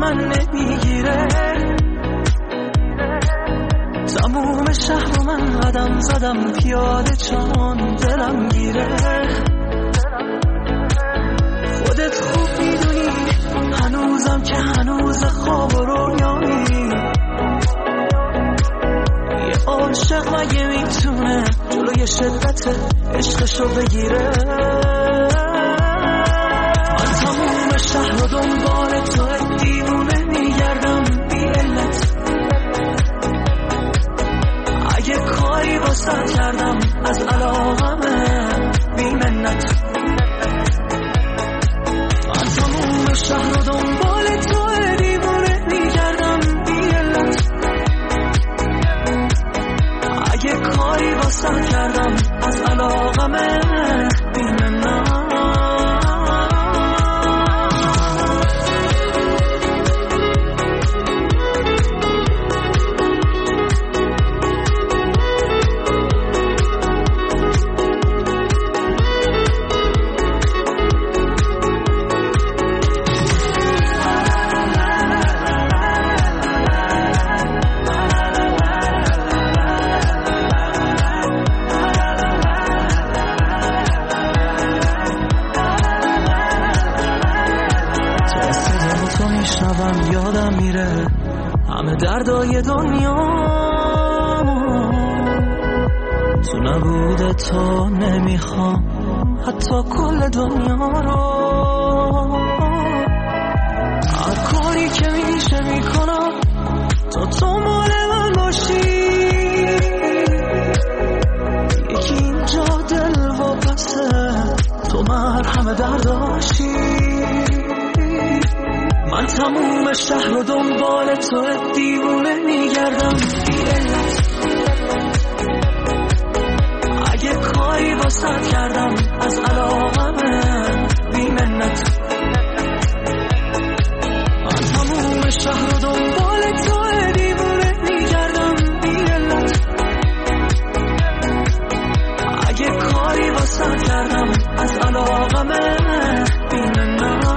من نمیگیره. تموم شهر من قدم زدم پیاده چون دلم گیره. خودت خوب میدونی هنوزم که هنوز خواب و رویایی. یه عاشق مگه میتونه جلوی شدت عشقشو بگیره؟ من تموم شهر و دنبال تو دیوونه میگردم بی علت. اگه کاری واسه کردم از علاقمه بی منت. من تموم شهر و دنبال تو دیوونه میگردم بی علت. اگه کاری واسه کردم از علاقمه بی منت. یادم میره همه دردای دنیا تو نبوده تا نمیخوام حتی کل دنیا رو. هر کاری که میشه میکنم تا تو مال من باشی. یکی اینجا دل و پسه تو مرهم درداشی. من تموم شهر و دنبال تو دیوونه میگردم بی علت. اگه کاری واسه کردم از علاقمه بی منت. من تموم شهر و دنبال تو دیوونه میگردم بی علت. اگه کاری واسه کردم از علاقمه بی منت.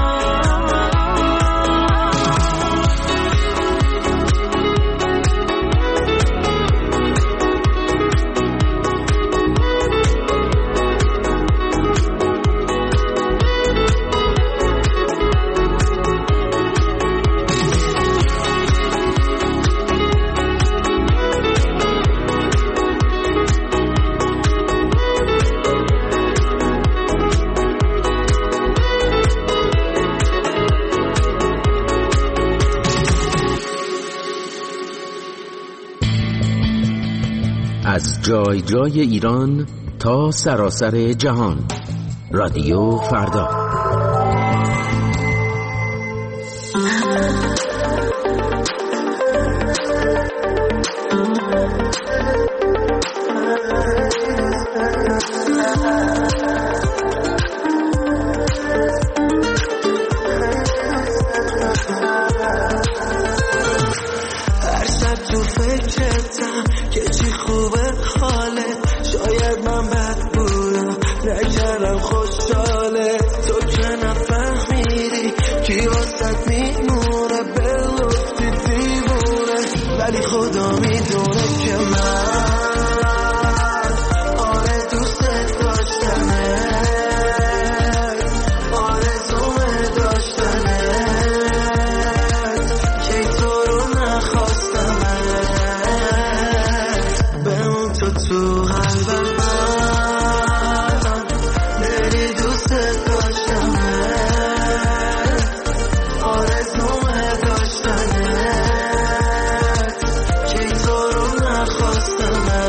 از جای جای ایران تا سراسر جهان. رادیو فردا. هر شب تو فکرتم که چی خوبه حالت. شاید من بد بودم نکردم خوشحاله. تو که نفهمیدی کی واسط میمونه به لطفی دیوونه. ولی خدا میدونه که من آره دوست داشتنه. آرزومه داشتنه که تو رو نخواستمه. بمون تو قلبم من دلی دوست داشتمه. آرزومه داشتنه که تو رو نخواستمه.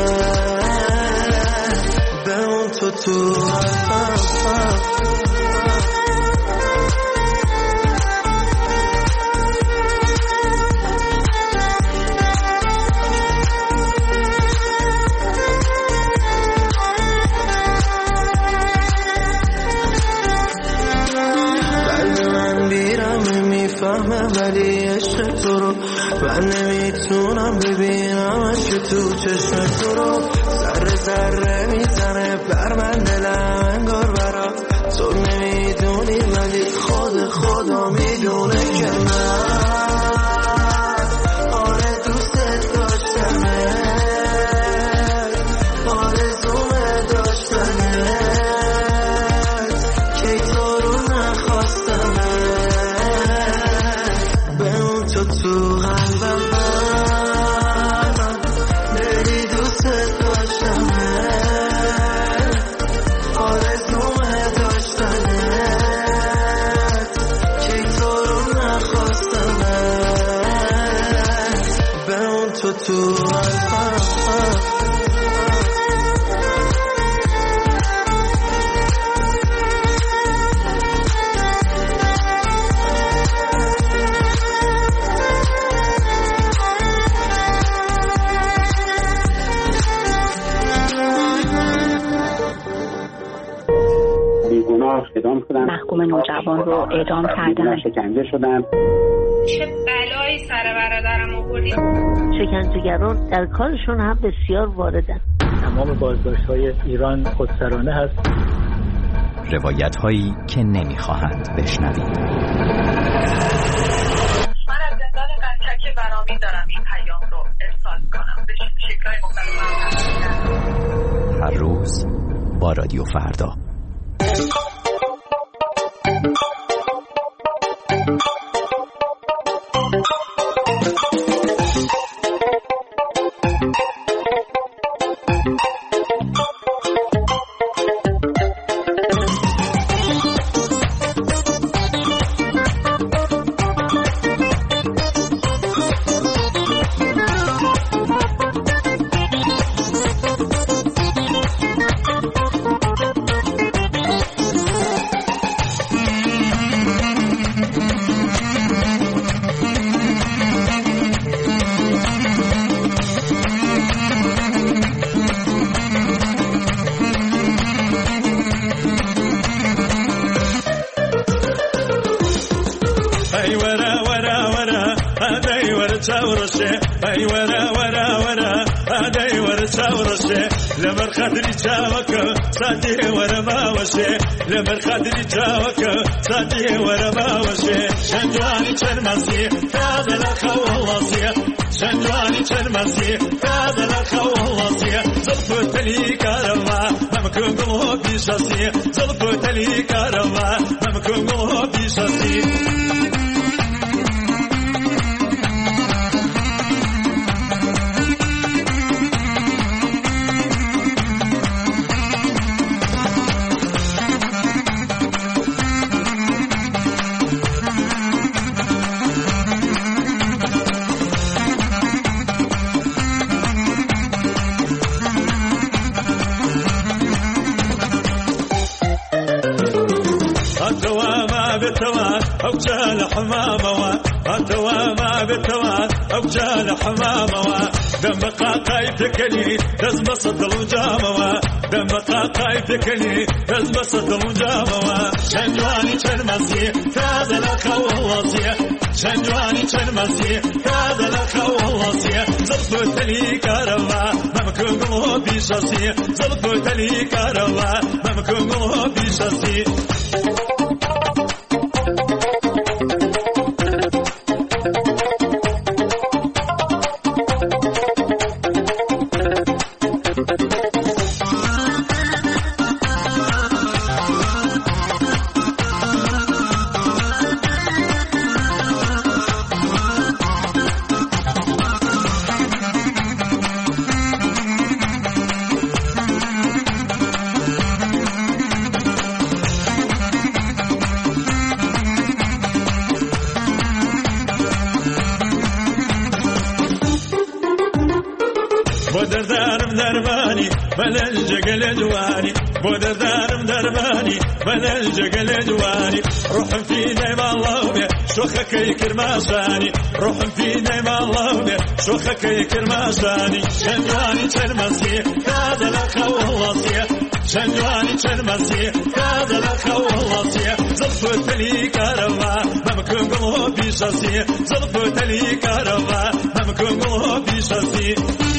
بمون تو قلبم. ولی عشق تو رو من نمیتونم ببینمش که تو چشم تو رو. ذره ذره میزنه بر من دلم انگار برات. تو نمیدونی ولی خدا میدونه که من اعدام شدن. محکوم نوجوان رو اعدام کردن. شکنجه شدن. چه بلایی سر برادرم آوردید. شکنجهگران در کارشون هم بسیار واردن. تمام بازداشت‌های ایران خودسرانه هست. روایت‌هایی که نمی‌خواهند بشنوید. من از زندان قطک برامین دارم این پیام رو ارسال کنم به شکل‌های مختلف. هر روز با رادیو فردا. لمر خدري جاوك ساتي ورا ما وشي لمر خدري جاوك ساتي ورا ما وشي شنجواني ترمسي هذا الخو والله شنجواني ترمسي هذا الخو والله زلفت لي كرما ممكن قلوب بشاسي زلفت لي كرما ممكن قلوب بشاسي أوجال حمامة أتواما بالتوان أوجال حمامة دم قاقاي تكني دزم صدل وجامة دم قاقاي تكني دزم صدل وجامة شنجواني ترمسي هذا الأخو والله شنجواني ترمسي هذا الأخو والله زلفت لي كرما ممكن قلوبي شاسي زلفت لي كرما ممكن قلوبي شاسي بودردارم دربانی بلل جگل دوانی بودردارم دربانی بلل جگل دوانی روحم في نعم الله به شوخك يكرماساني روحم في نعم الله به شوخك يكرماساني شنجواني ترمسي هذا الأخو والله شنجواني ترمسي هذا الأخو والله زلفت لي كرما ممكن قلوبي شاسي زلفت لي كرما ممكن قلوبي شاسي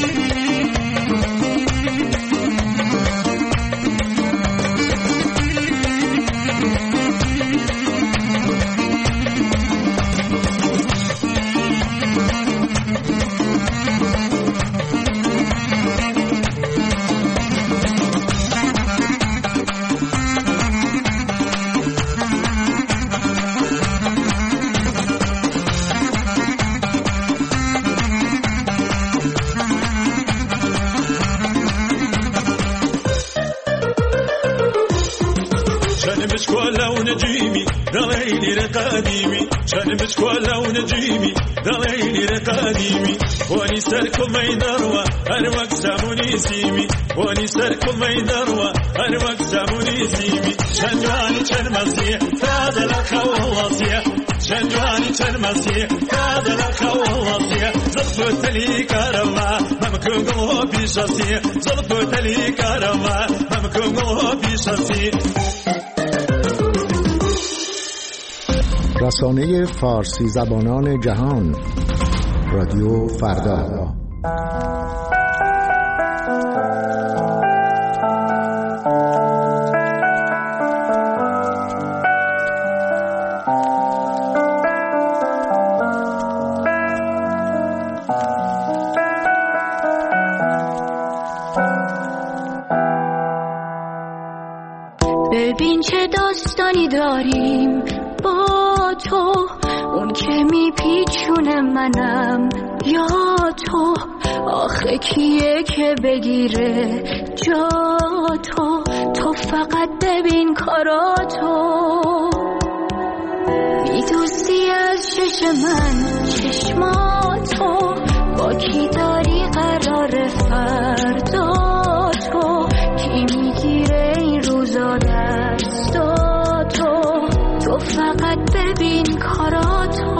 ونجيمي دليلي رقاديمي شان مشكولا ونجيمي دليلي رقاديمي وني سركم ميدروا أروك ساموني سيمي وني سركم ميدروا أروك ساموني سيمي شنجواني شنمسي هذا الأخو والله شنجواني شنمسي هذا الأخو والله زلفت لي كرما ممكن قلوبي شاسي زلفت لي كرما ممكن قلوبي شاسي رسانه فارسی زبانان جهان، رادیو فردا. ببین چه داستانی داریم با تو، اون که میپیچونه منم یا تو. آخه کیه که بگیره جا تو؟ تو فقط ببین کاراتو، میدوزی از چش من چشماتو. با کی داری قرار فردا تو؟ کی میگیره این روزا دستاتو؟ تو فقط ببین کاراتو.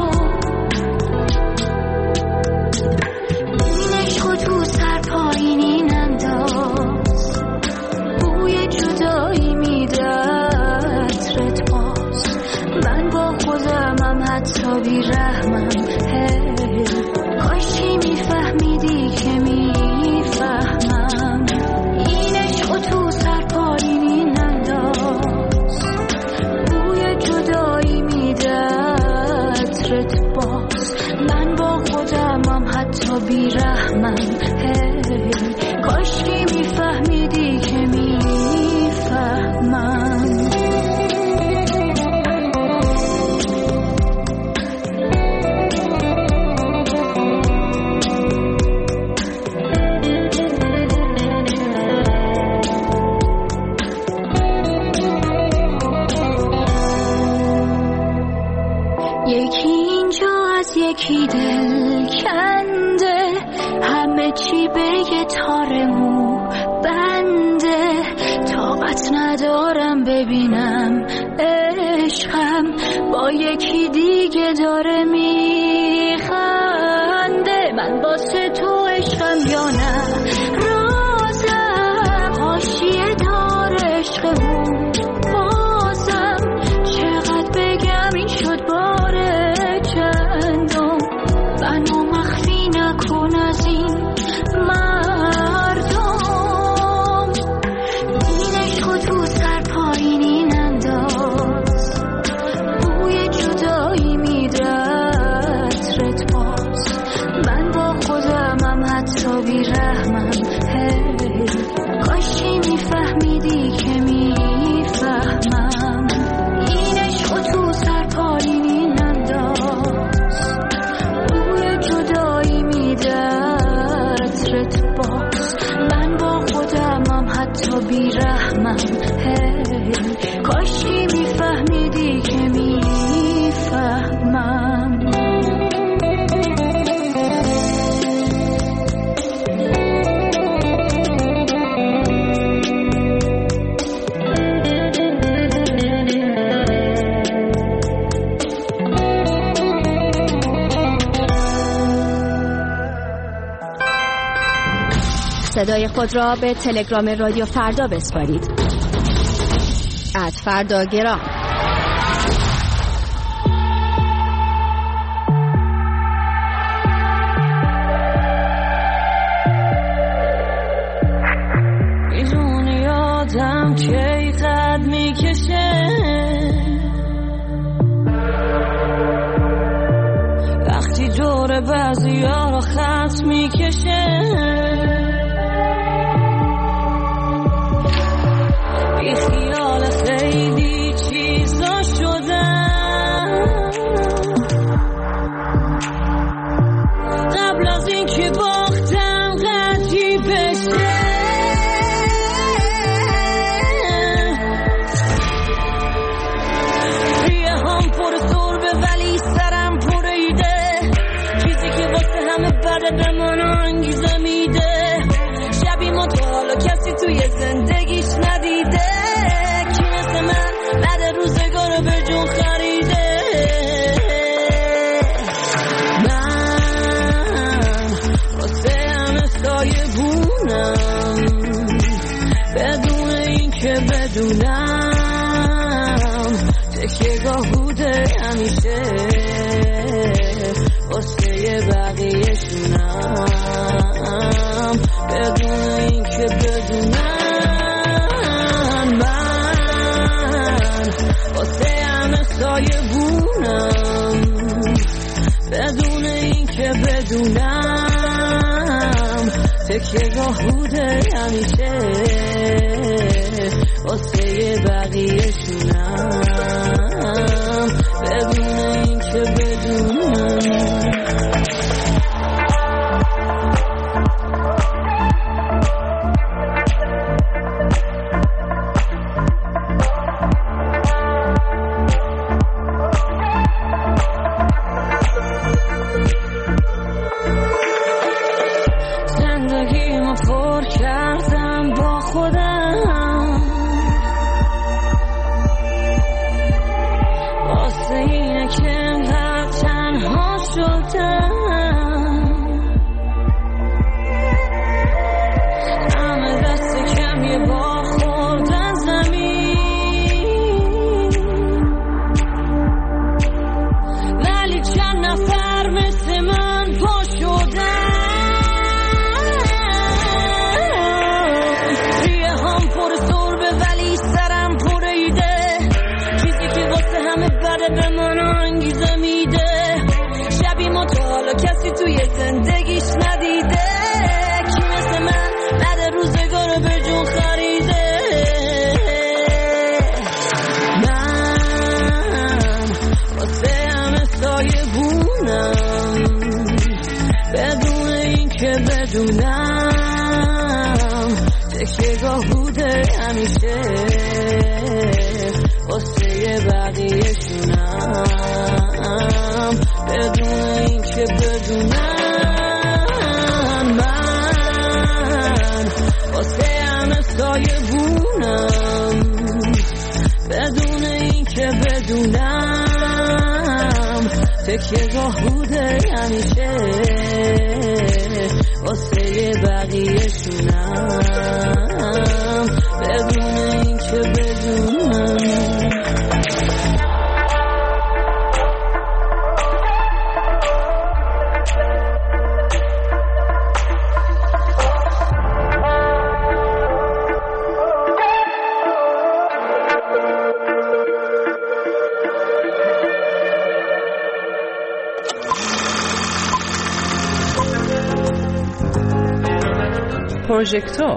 این عشقو تو سر پایینی ننداز، بوی جدایی میده عطرت باز. من با خودمم حتی بیرحمم، کاشی میفهمیدی که میفهمم. این عشقو تو سر پایینی ننداز، بوی جدایی میده عطرت باز. من با خودمم حتی بیرحمم، کاشکی میفهمیدی که میفهمم. یکی اینجا از یکی دل کنده، همه چی به یه تار مو بنده. طاقت ندارم ببینم عشقم با یکی دیگه داره میخنده. من واسه تو عشقم یا نه رازم، حاشیه دار عشقمون بازم. چقدر بگم این شد باره چندم، منو مخفی نکن از این مردم. این عشقو تو سر پایینی ننداز، بوی جدایی میده عطرت باز. من با خودمم حتی بیرحمم، کاشی میفهمیدی که میفهمم. این عشقو تو سر پایینی ننداز، بوی جدایی میده عطرت باز. من با خودمم حتی بیرحمم، کاشی میفهمیدی که میفهمم. صدای خود را به تلگرام رادیو فردا بسپارید. @فرداگرام. میدونی آدم کی قد میکشه، وقتی دور بعضی ها رو خط میکشه. بی خیال خیلی چیزا شدم، قبل از این که باختم قدری بشه. ریه هم پر سربه ولی سرم پریده، چیزی که واسه همه بده به من انگیزه میده. شبی ما تا حالا کسی توی زندگیش ندیده، کی مثل من بعد روزگار به جون خریده. من واسه همه سایه بونم، بدون این که بدونم تکیه گاه بوده. بدون این که بدونم من واسه همه سایه بونم، بدون این که بدونم تکیه‌گاه بوده همیشه واسه بقیه‌شونم، بدون این که بدونم. تکیه‌گاه بوده همیشه واسه بقیه‌شونم، بدون این که بدونم. پروژکتور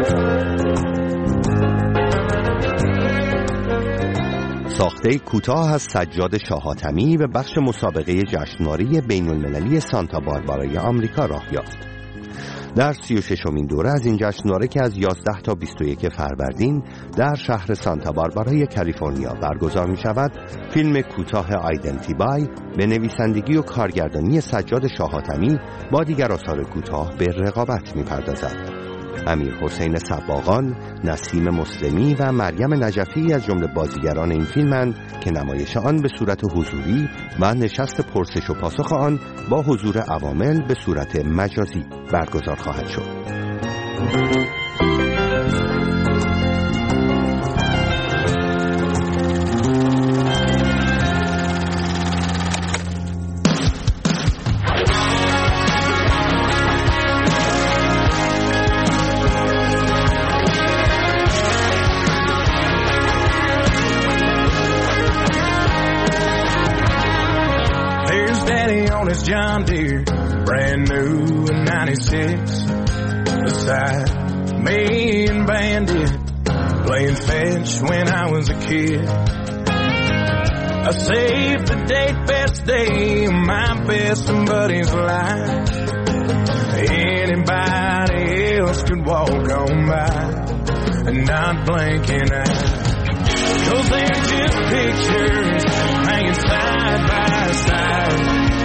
ساخته کوتاه از سجاد شاه حاتمی به بخش مسابقه جشنواره بین‌المللی سانتا باربارای آمریکا راه یافت. در 36مین دوره از این جشنواره که از 11 تا 21 فروردین در شهر سانتا باربارای کالیفرنیا برگزار می شود، فیلم کوتاه آیدنتیبای به نویسندگی و کارگردانی سجاد شاه حاتمی با دیگر آثار کوتاه به رقابت می پردازد. امیر حسین سباقان، نسیم مسلمی و مریم نجفی از جمله بازیگران این فیلمند که نمایش آن به صورت حضوری و نشست پرسش و پاسخ آن با حضور عوامل به صورت مجازی برگزار خواهد شد. John Deere, brand new in 96, beside me and Bandit, playing fetch when I was a kid. I saved the date, best day of my best buddy's life. Anybody else could walk on by and not blink an eye, 'cause they're just pictures hanging side by side.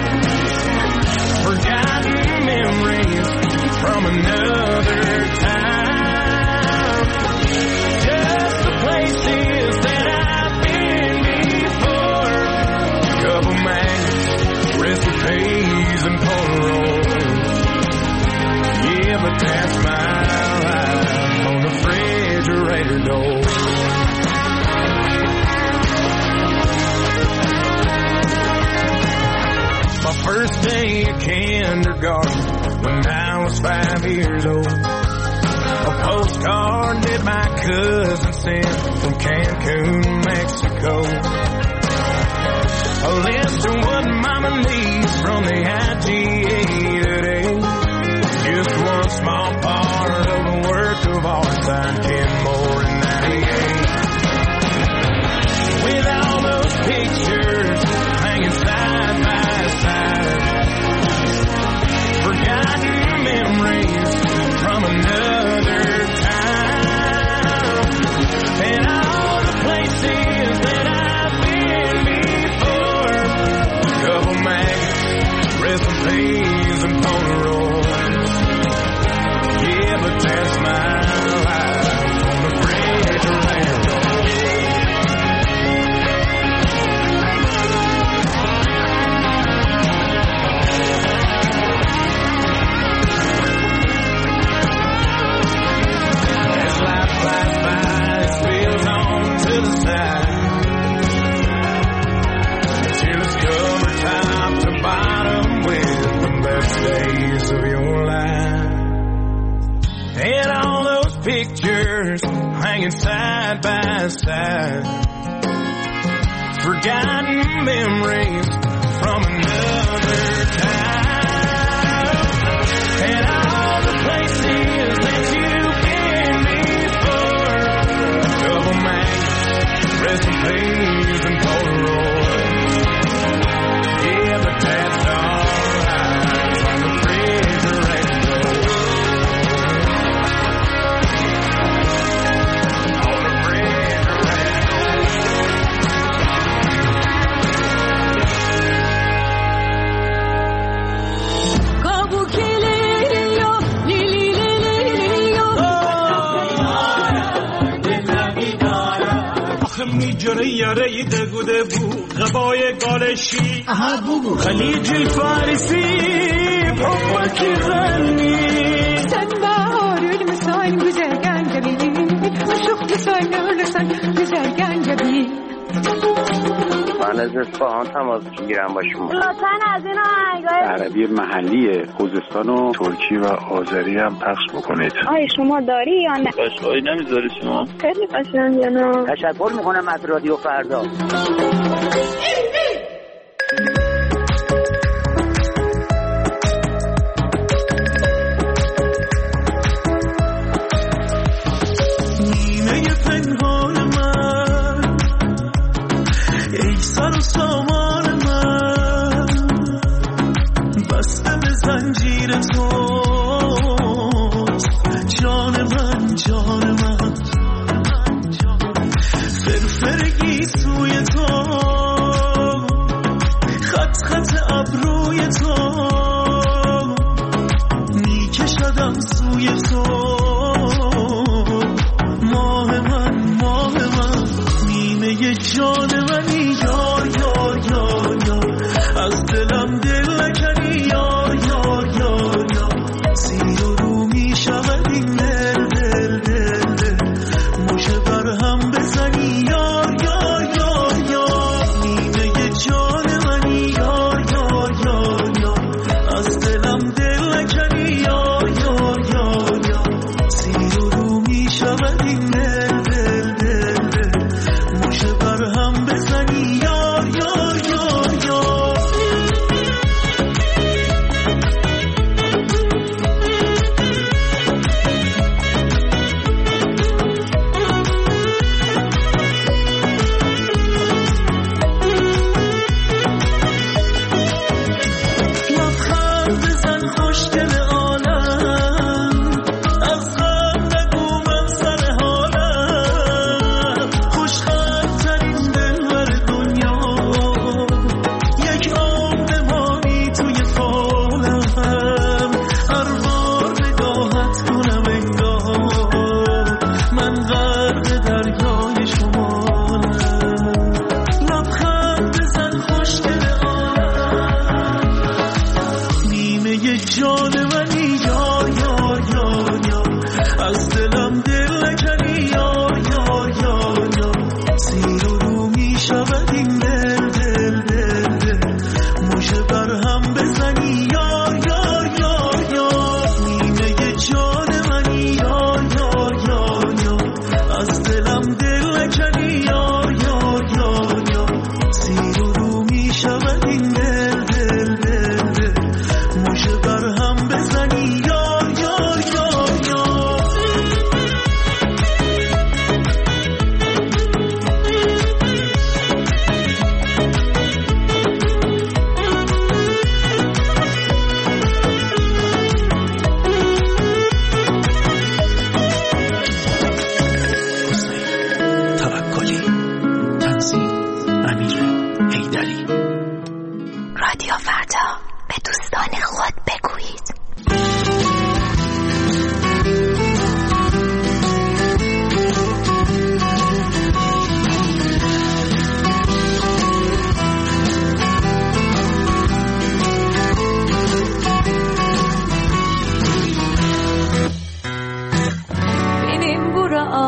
Forgotten memories from another time. Just the places that I've been before. Couple mags, recipes and Polaroids. Yeah, but that's my life on the refrigerator door. My first day of kindergarten when I was 5 years old. postcard that my cousin sent from Cancun, Mexico. A list of what mama needs from the IGA today. Just one small part of the work of art signed Ken Moore in 98. With all those pictures hanging side by side, forgotten memories from another time, and all the places that I've been before. A couple magazines, recipes, and Polaroids. Yeah, but that's my life on the refrigerator. As life flies by, it spills on to the side, till it's covered top to bottom with the best days of your life. And all those pictures hanging side by side, forgotten memories from another time, and all the places that you've been before. Double magazines, recipes, and Polaroids. Yeah, but that's alright on the refrigerator. میجره یاره دگوده بود غبای گالشی خلیج الفارسی بحبك غني سنبار المسان güzelgen جبی عشق لسان لسان güzelgen جبی. من از اصفهان تماس میگیرم با شما. لطفاً از این آهنگای عربی محلی خوزستان و ترکی و آذری هم پخش بکنید. آیا شما داری یا نه؟ قشقایی نمیذاری شما؟ خیلی قشنگه نه. تشکر میکنم از رادیو فردا. نیمه پنهان من ای سر و سامان من بسته به زنجیر توست جان من جان من فرفرگی سوی تو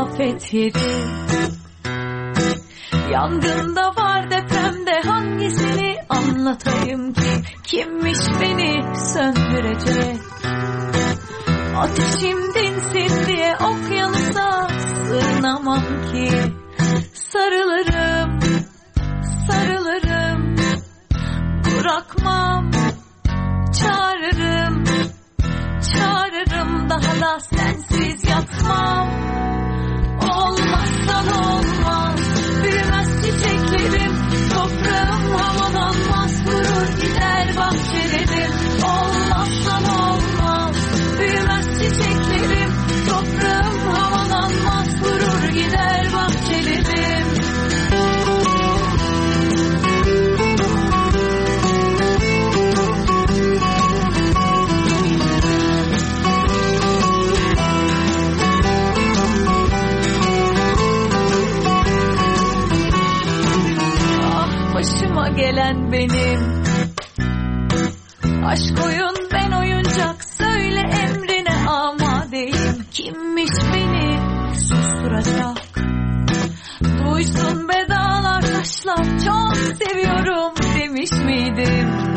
afet yedi. Yangında var, depremde hangisini anlatayım ki? Kimmiş beni söndürecek? Ateşim dinsin diye okyanusa sığınamam ki. Sarılırım, sarılırım, bırakmam, çağırırım, çağırırım, daha da sensiz yatmam. Olmazsan olmaz, büyümez çiçeklerim, toprağım havalanmaz, vurur gider bahçelerim. Olmazsan olmaz, büyümez çiçeklerim, toprağım havalanmaz, vurur gider bahçelerim. Başıma gelen benim. Aşk oyun, ben oyuncak, söyle emrine amadeyim. Kimmiş beni susturacak? Duysun be dağlar taşlar, çok seviyorum demiş miydim?